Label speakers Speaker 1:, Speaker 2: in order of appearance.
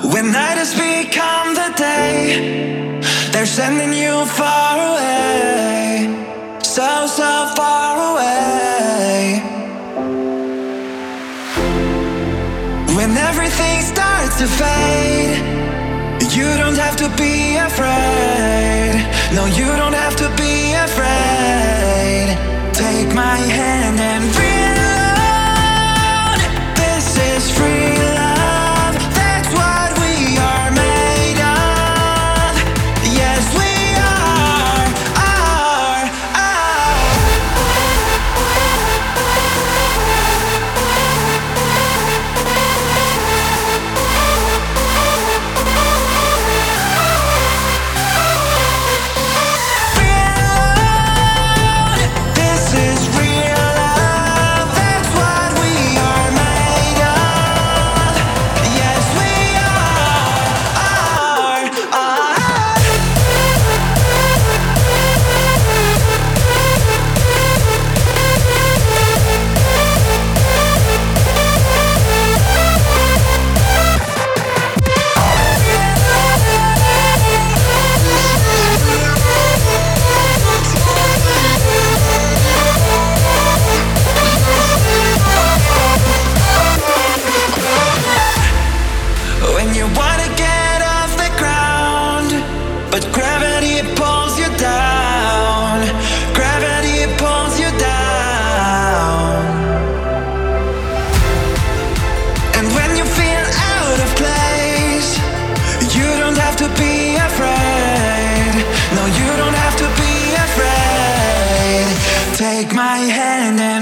Speaker 1: When night has become the day, they're sending you far away, so, so far away. When everything starts to fade, you don't have to be afraid. No, you don't have to be afraid. Take my hand and reload. This is free love. That's what we are made of. Yes, we are. When you wanna get off the ground, but gravity pulls you down. Gravity pulls you down. And when you feel out of place, you don't have to be afraid. No, you don't have to be afraid. Take my hand and